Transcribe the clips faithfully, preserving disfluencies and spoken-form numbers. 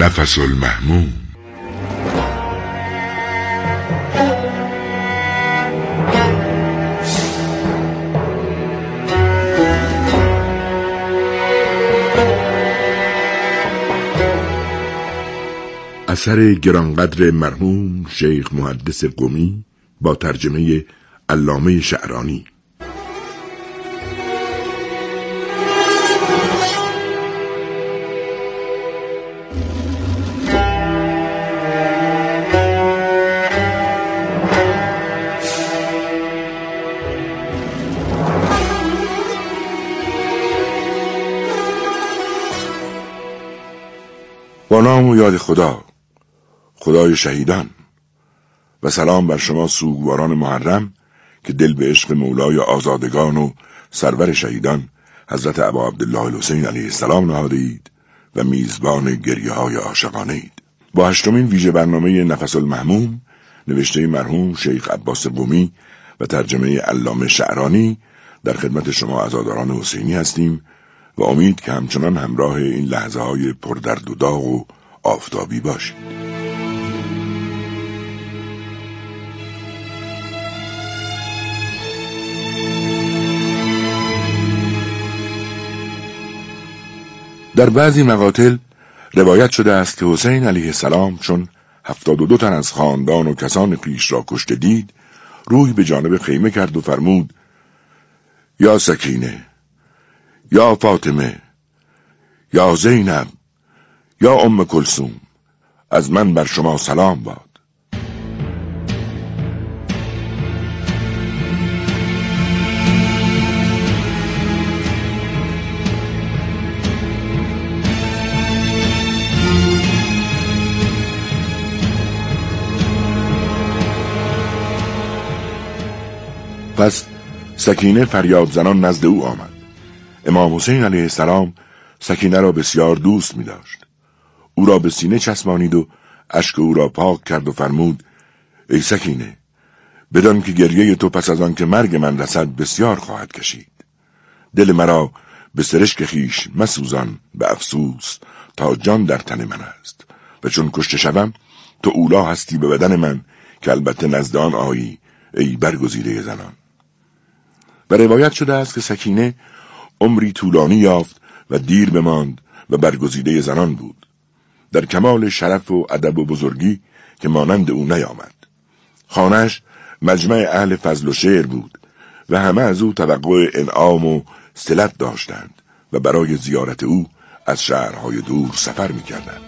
نفس المحموم. اثر گرانقدر مرحوم شیخ محدث قمی با ترجمه علامه شعرانی. با نام و یاد خدا، خدای شهیدان، و سلام بر شما سوگواران محرم که دل به عشق مولای آزادگان و سرور شهیدان حضرت ابا عبدالله الحسین علیه السلام نهاده اید و میزبان گریه های عاشقانه اید. با هشتمین ویژه برنامه نفس المحموم نوشته مرحوم شیخ عباس قمی و ترجمه علامه شعرانی در خدمت شما عزاداران حسینی هستیم و امید که همچنان همراه این لحظه های پردرد و داغ و آفتابی باشید. در بعضی مقاتل روایت شده است که حسین علیه السلام چون هفتاد و دو تن از خاندان و کسان خویش را کشته دید، روی به جانب خیمه کرد و فرمود: یا سکینه، یا فاطمه، یا زینب، یا ام کلثوم، از من بر شما سلام باد. پس سکینه فریاد زنان نزد او آمد. امام حسین علیه السلام سکینه را بسیار دوست می داشت. او را به سینه چسبانید و اشک او را پاک کرد و فرمود: ای سکینه، بدان که گریه تو پس از آن که مرگ من رسد بسیار خواهد کشید. دل مرا به سرشک خیش مسوزان به افسوس، تا جان در تن من است و چون کشته شوم تو اولا هستی به بدن من که البته نزد آن آیی ای برگزیده زنان. و روایت شده است که سکینه عمری طولانی یافت و دیر بماند و برگزیده زنان بود، در کمال شرف و ادب و بزرگی که مانند او نیامد. خانه‌اش مجمع اهل فضل و شعر بود و همه از او توقع انعام و صلت داشتند و برای زیارت او از شهرهای دور سفر می‌کردند.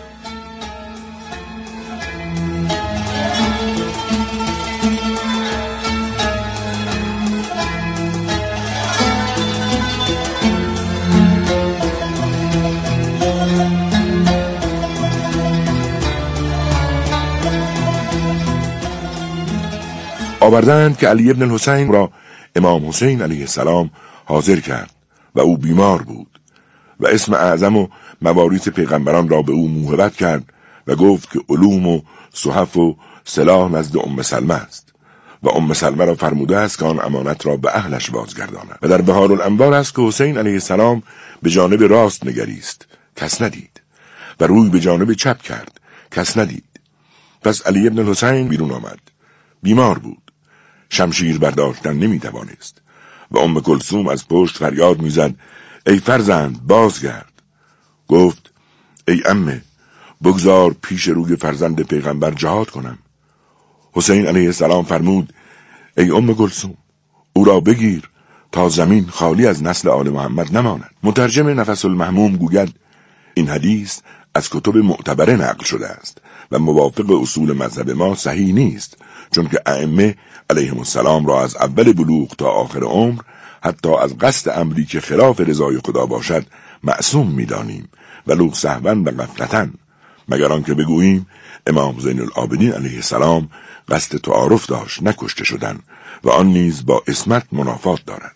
آوردند که علی ابن الحسین را امام حسین علیه السلام حاضر کرد و او بیمار بود و اسم اعظم و مواریث پیغمبران را به او موهبت کرد و گفت که علوم و صحف و سلاح نزد ام سلمه است و ام سلمه را فرموده است که آن امانت را به اهلش بازگرداند. و در بهارالانوار است که حسین علیه السلام به جانب راست نگریست، کس ندید، و روی به جانب چپ کرد، کس ندید. پس علی ابن الحسین بیرون آمد. بیمار بود، شمشیر برداشتن نمی توانست و ام کلثوم از پشت فریاد می زد: ای فرزند بازگرد. گفت: ای عمه، بگذار پیش روی فرزند پیغمبر جهاد کنم. حسین علیه السلام فرمود: ای ام کلثوم، او را بگیر تا زمین خالی از نسل آل محمد نماند. مترجم نفس المحموم گوید این حدیث از کتب معتبره نقل شده است و موافق اصول مذهب ما صحیح نیست، چون که ائمه علیهم السلام را از اول بلوغ تا آخر عمر حتی از قصد امری که خلاف رضای خدا باشد معصوم می‌دانیم ولو سهوا و غفلتا، مگر آنکه بگوییم امام زین العابدین علیه السلام قصد تعارف داشت نه کشته شدن و آن نیز با عصمت منافات دارد.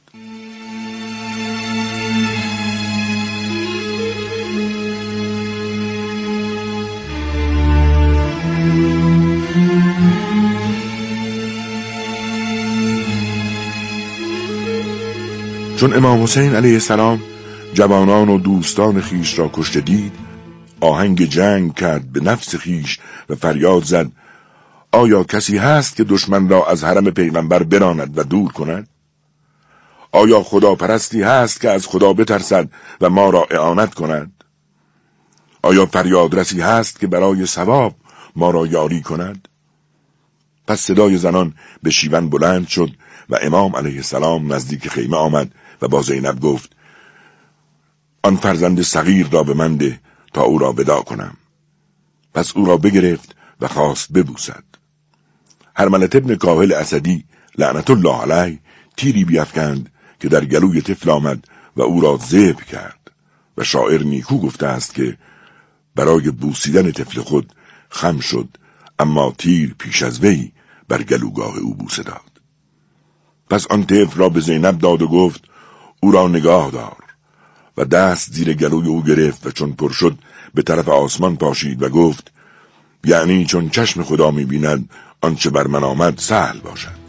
چون امام حسین علیه السلام جوانان و دوستان خیش را کشته دید، آهنگ جنگ کرد به نفس خیش و فریاد زد: آیا کسی هست که دشمن را از حرم پیغمبر براند و دور کند؟ آیا خداپرستی هست که از خدا بترسد و ما را اعانت کند؟ آیا فریادرسی هست که برای ثواب ما را یاری کند؟ پس صدای زنان به شیون بلند شد و امام علیه السلام نزدیک خیمه آمد و با زینب گفت: آن فرزند صغیر را به من ده تا او را ودا کنم. پس او را بگرفت و خواست ببوسد. هرملة ابن کاهل اسدی لعنت الله علیه تیری بیفکند که در گلوی طفل آمد و او را ذبح کرد و شاعر نیکو گفته است که برای بوسیدن طفل خود خم شد، اما تیر پیش از وی بر گلوگاه او بوسه داد. پس آن طفل را به زینب داد و گفت: او را نگاه دار، و دست زیر گلوی او گرفت و چون پر شد به طرف آسمان پاشید و گفت: یعنی چون چشم خدا می بیند آنچه بر من آمد سهل باشد.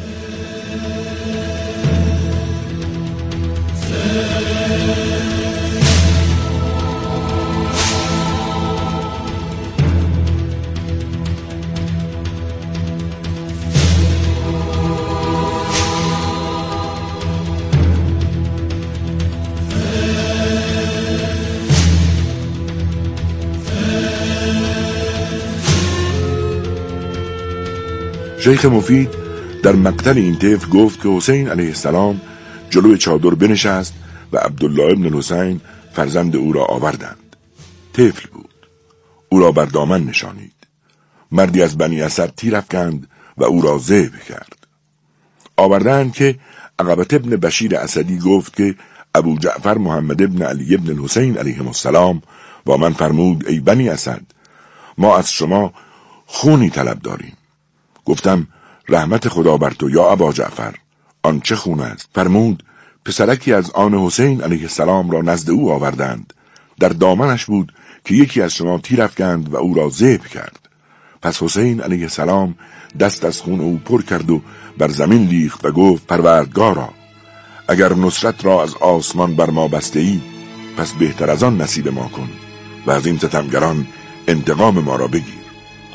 شیخ مفید در مقتل این طفل گفت که حسین علیه السلام جلوی چادر بنشست و عبدالله ابن الحسین فرزند او را آوردند. طفل بود. او را بر دامن نشانید. مردی از بنی اسد تیر افکند و او را ذبح کرد. آوردند که عقبة ابن بشیر اسدی گفت که ابو جعفر محمد ابن علی ابن الحسین علیهم السلام با من فرمود: ای بنی اسد، ما از شما خونی طلب داریم. گفتم: رحمت خدا بر تو یا ابا جعفر، آن چه خون است؟ فرمود: پسرکی از آن حسین علیه السلام را نزد او آوردند. در دامنش بود که یکی از شما تیر افکند و او را ذبح کرد. پس حسین علیه السلام دست از خون او پر کرد و بر زمین ریخت و گفت: پروردگارا، اگر نصرت را از آسمان بر ما بسته ای، پس بهتر از آن نصیب ما کن و از این ستمگران انتقام ما را بگیر.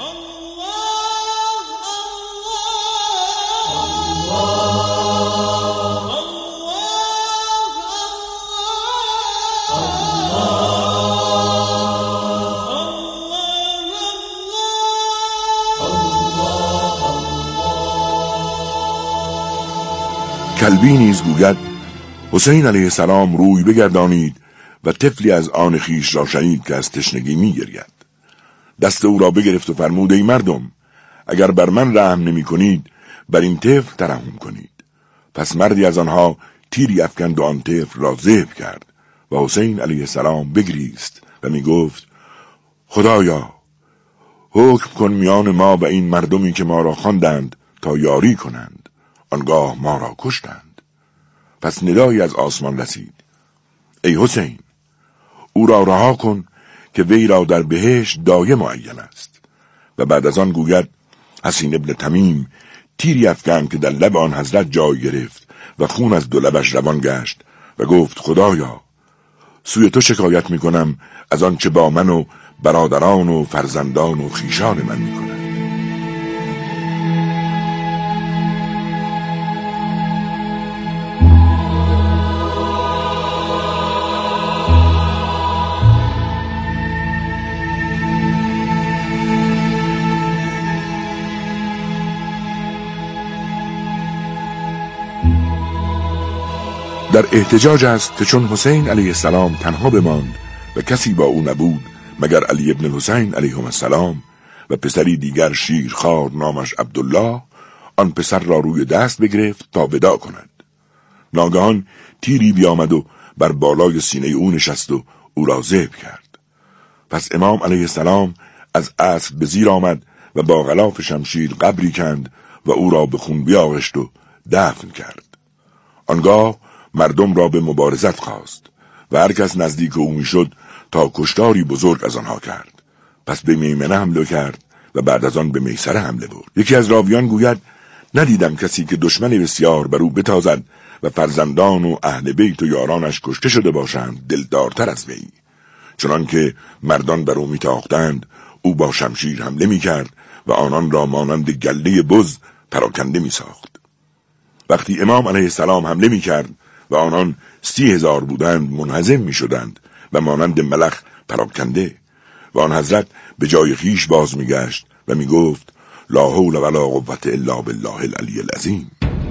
کلبی نیز گوید: حسین علیه السلام روی بگردانید و طفلی از آن خیش را شنید که از تشنگی می گرید. دست او را بگرفت و فرمود: ای مردم، اگر بر من رحم نمی کنید بر این طفل ترحم کنید. پس مردی از آنها تیری افکند و آن طفل را ذبح کرد و حسین علیه السلام بگریست و می گفت: خدایا، حکم کن میان ما و این مردمی که ما را خواندند تا یاری کنند. آنگاه ما را کشتند. پس ندایی از آسمان رسید: ای حسین، او را رها کن که وی را در بهشت دایه معین است. و بعد از آن گوید: حسین ابن تمیم تیری افکند که در لب آن حضرت جای گرفت و خون از دو لبش روان گشت و گفت: خدایا، سوی تو شکایت می کنم از آن چه با من و برادران و فرزندان و خیشان من می کنم. در احتجاج است که چون حسین علیه السلام تنها بماند و کسی با او نبود مگر علی ابن الحسین علیهم السلام و پسری دیگر شیرخوار نامش عبدالله، آن پسر را روی دست بگرفت تا ودا کند. ناگهان تیری بیامد و بر بالای سینه او نشست و او را ذبح کرد. پس امام علیه السلام از اسب به زیر آمد و با غلاف شمشیر قبری کند و او را به خون بیاغشت و دفن کرد. آنگاه مردم را به مبارزت خواست و هر کس نزدیک او میشد تا کشتاری بزرگ از آنها کرد. پس به میمنه حمله کرد و بعد از آن به میسره حمله برد. یکی از راویان گوید: ندیدم کسی که دشمن بسیار بر او بتازد و فرزندان و اهل بیت و یارانش کشته شده باشند دلدارتر از وی، چنان که مردان بر او میتاختند او با شمشیر حمله میکرد و آنان را مانند گله بز پراکنده میساخت. وقتی امام علیه السلام حمله میکرد و آنان سی هزار بودند منهزم میشدند و مانند ملخ پراکنده و آن حضرت به جای خیش باز میگشت و میگفت لا حول ولا قوة الا بالله العلی العظیم.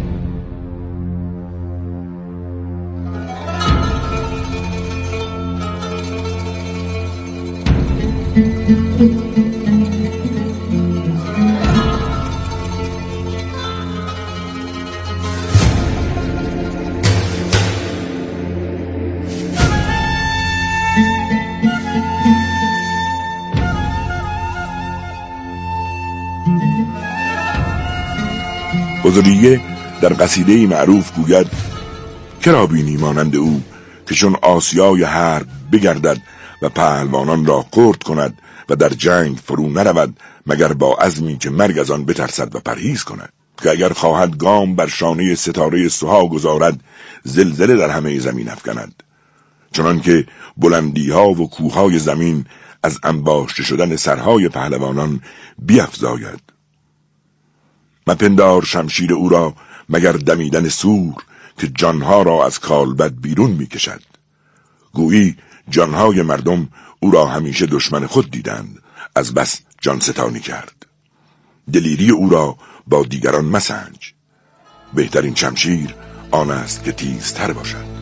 بزرگیه در قصیده معروف گوید کرا بینی مانند او که چون آسیای حرب بگردد و پهلوانان را خرد کند و در جنگ فرو نرود مگر با عزمی که مرگ از آن بترسد و پرهیز کند، که اگر خواهد گام بر شانه ستاره سها گذارد زلزله در همه زمین افکند، چنان که بلندی ها و کوههای زمین از انباشته شدن سرهای پهلوانان بیفزاید. مپندار شمشیر او را مگر دمیدن سور که جانها را از کالبد بیرون می کشد. گویی جانهای مردم او را همیشه دشمن خود دیدند، از بس جان ستانی کرد. دلیری او را با دیگران مسنج، بهترین شمشیر آن است که تیزتر باشد.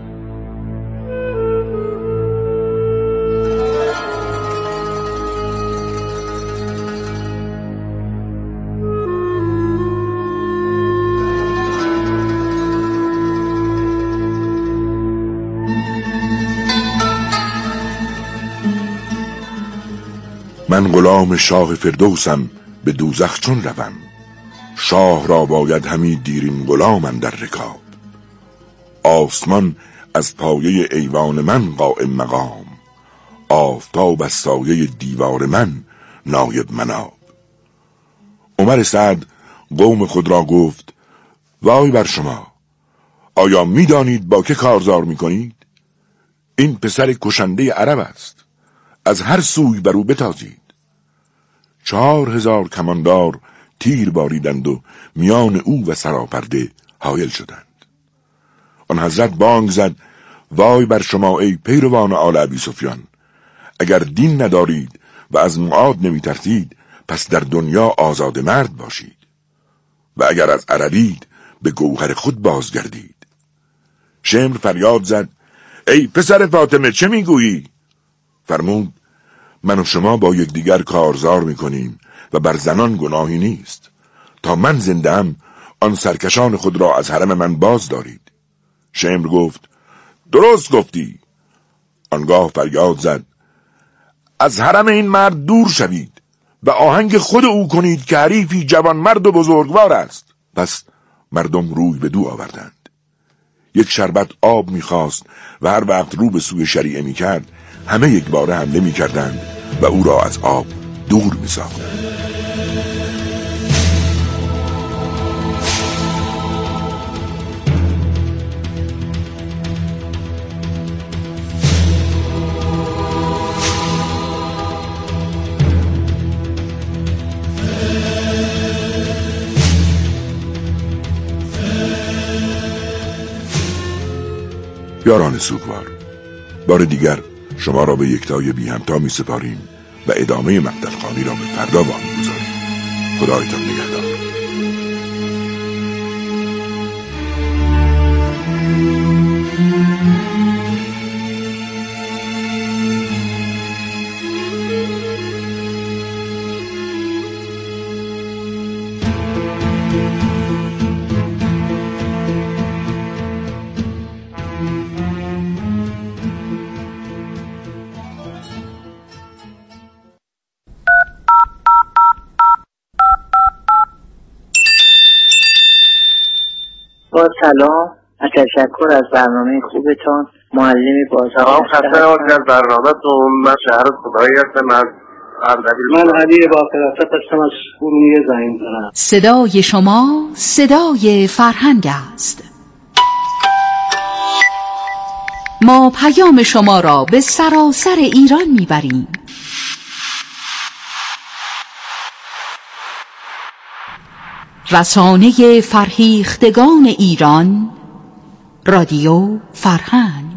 من غلام شاه فردوسم به دوزخ چون روم، شاه را باید همی دیرین غلام اندر رکاب. آسمان از پایه ایوان من قائم مقام، آفتاب از سایه دیوار من نایب مناب. عمر سعد قوم خود را گفت وای بر شما، آیا می دانید با که کارزار می کنید؟ این پسر کشنده عرب است، از هر سوی بر او بتازید. چهار هزار کماندار تیر باریدند و میان او و سراپرده حایل شدند. آن حضرت بانگ زد وای بر شما ای پیروان آل ابی سفیان، اگر دین ندارید و از معاد نمی ترسید پس در دنیا آزاد مرد باشید و اگر از عربید به گوهر خود بازگردید. شمر فریاد زد ای پسر فاطمه چه میگویی؟ فرمود من و شما با یکدیگر کارزار میکنیم و بر زنان گناهی نیست. تا من زنده‌ام آن سرکشان خود را از حرم من باز دارید. شمر گفت درست گفتی. آنگاه فریاد زد از حرم این مرد دور شوید و آهنگ خود او کنید که حریفی جوان مرد و بزرگوار است. پس مردم روی به دو آوردند. یک شربت آب میخواست و هر وقت رو به سوی شریعه میکرد همه یک باره حمله میکردند و او را از آب دور میساختند. یاران سوگوار، بار دیگر شما را به یکتای بی همتا می سپاریم و ادامه مقتل خانی را به فردا وامی گذاریم. خدایتان نگهدار. با سلام و تشکر از برنامه خوبتان. معلمی بازار خسته نباشید از برنامه‌تون. من شهر خدایی هستم از اردبیل. من علی باقر هستم از ارومیه زنگ می‌زنم. صدای شما صدای فرهنگ است. ما پیام شما را به سراسر ایران میبریم. رسانه فرهیختگان ایران، رادیو فرهنگ.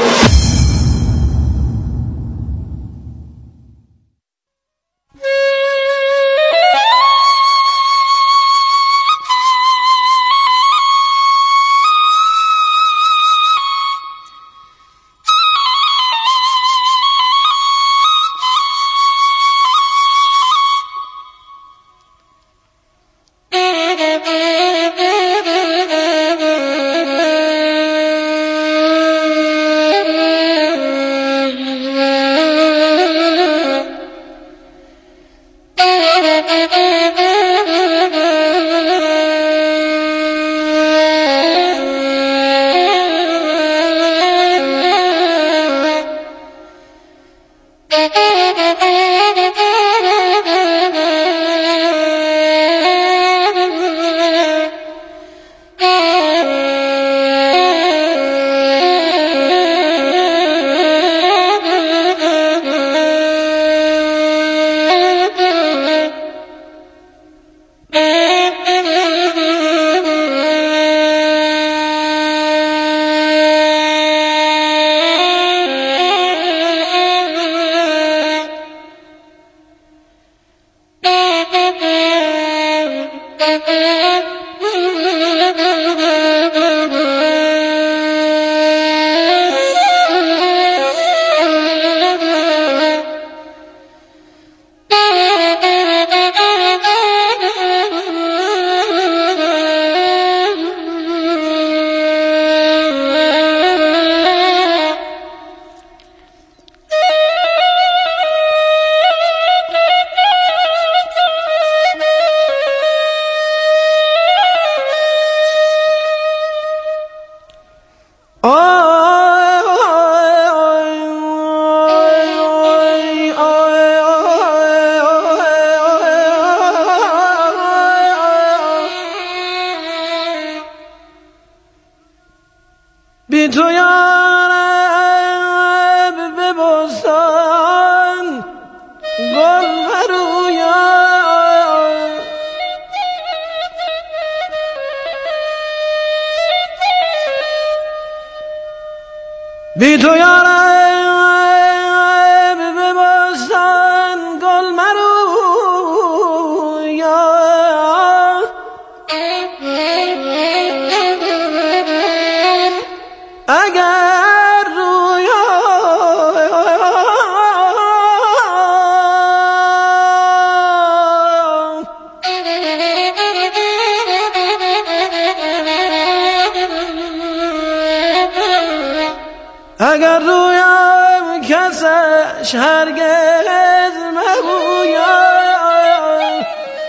بی تو یارب به بستان گل برویم، بی تو یارب به بستان گل مرویم، اگر رویم اگر رویم کسش هرگز مگویم،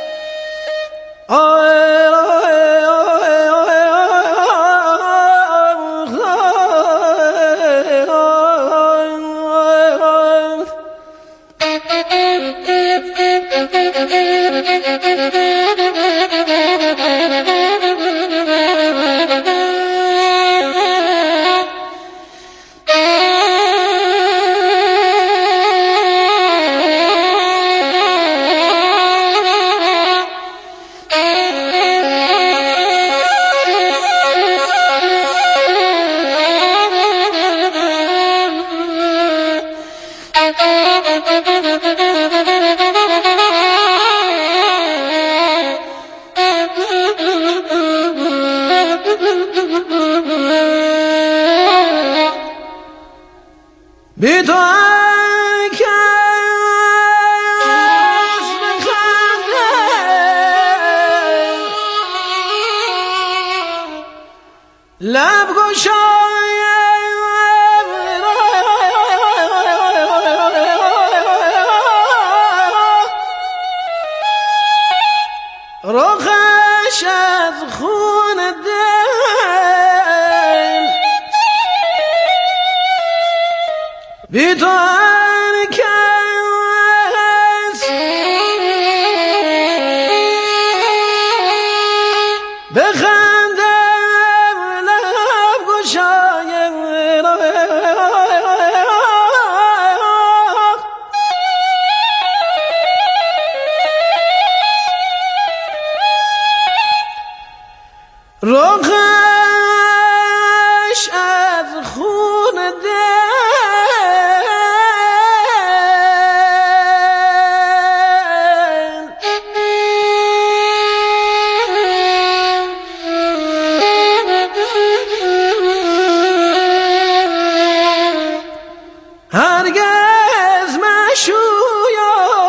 بی تو کس بخنده لب گشایم، رخش از خون دل، بی تو هر کس بخنده لب گشایم. رخش از خون دل هرگز مشویا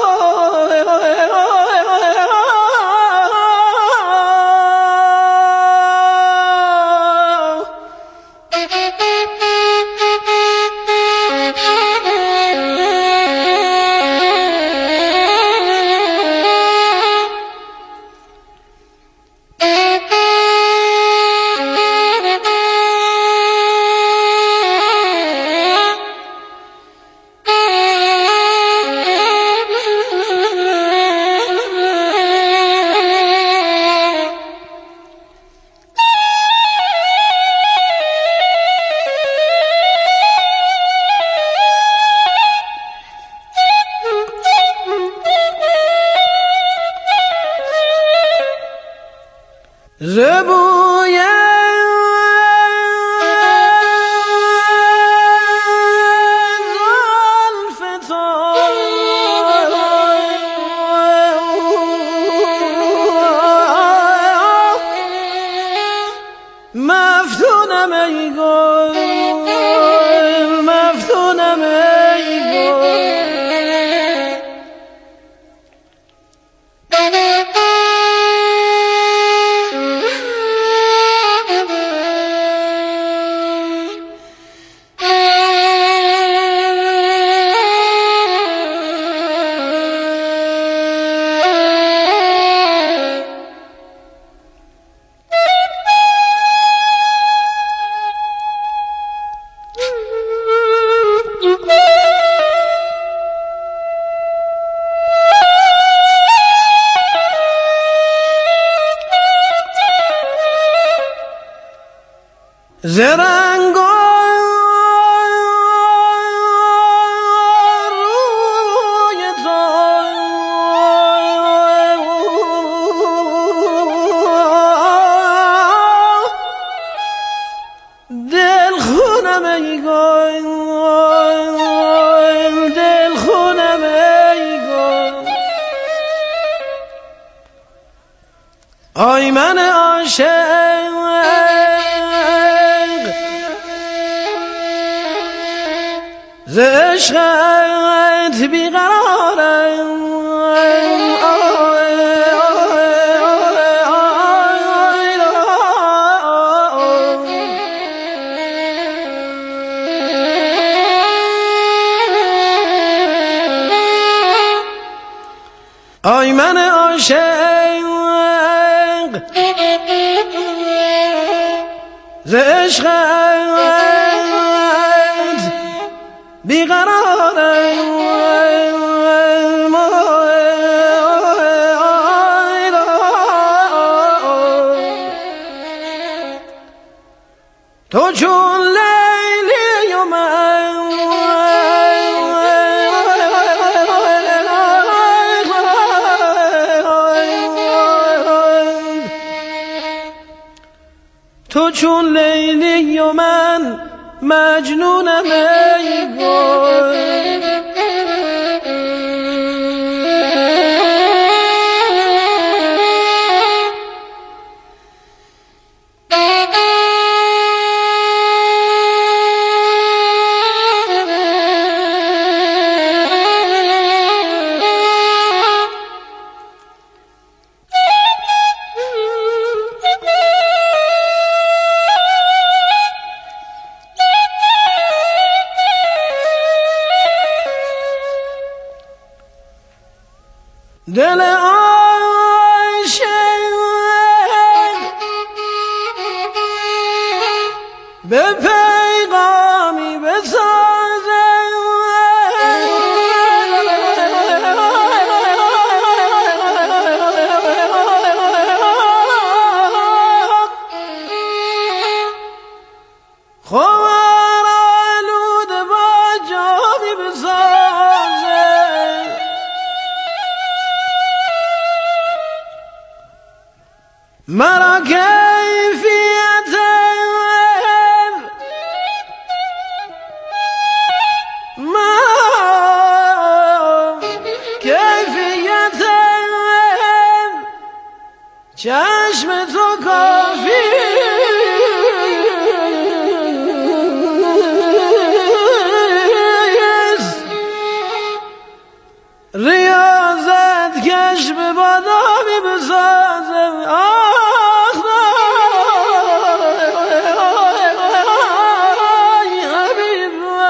زبوی زلف تو مفتونم ای گل مفتونم ای گل زرنگ روی تو دل خونم ای گل دل خونم ای گل آی من عاشق ز عشقت بیقرارم آی من عاشق ز عشقت بیقرارم تو چون لیلی و من تو چون لیلی و من مجنونم ای گل دل عاشق به پیغامی بسازه خوار آلود با جامی بسازه مرا کیفی چشم تو کافی است، ریاضت کش به بادامی بسازم. آخ ای حبیب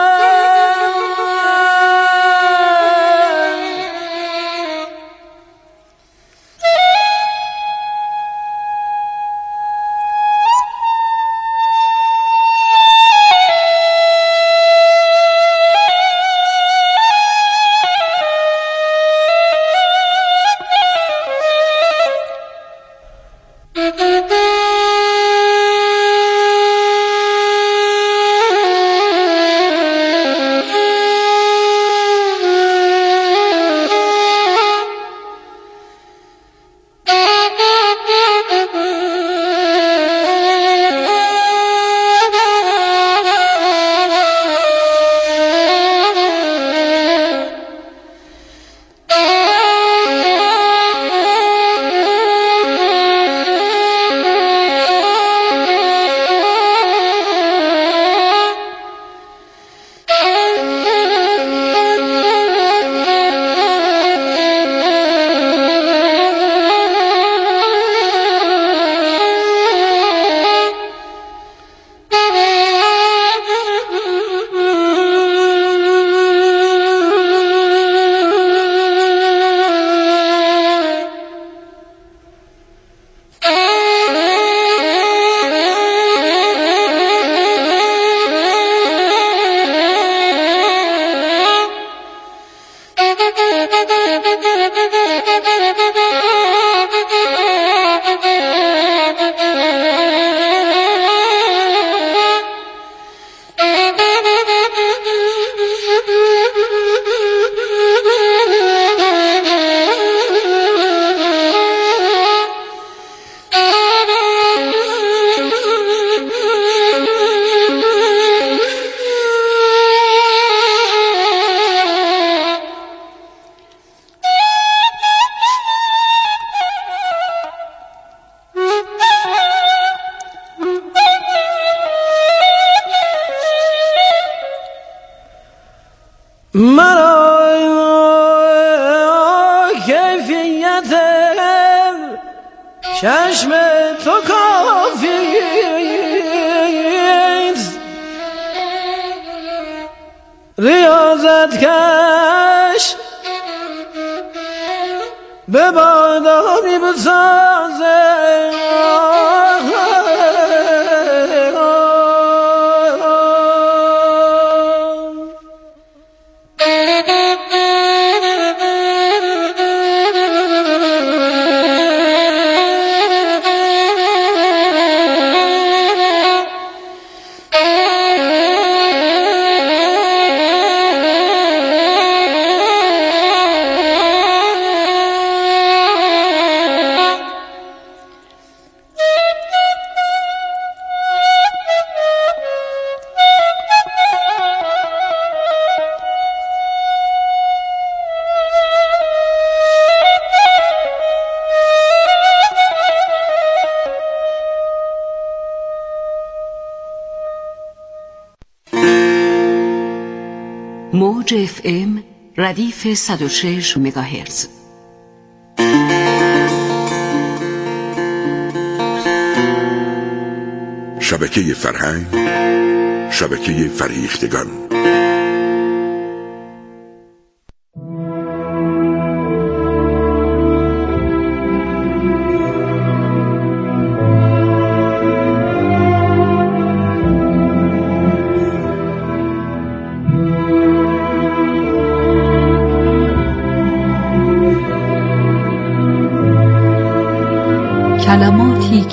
مرا کیفیت چشم تو کافی است، ریاضت کش به بادامی بسازه. موج اف ام ردیف صد و شش مگاهرتز. شبکه فرهنگ، شبکه فریختگان.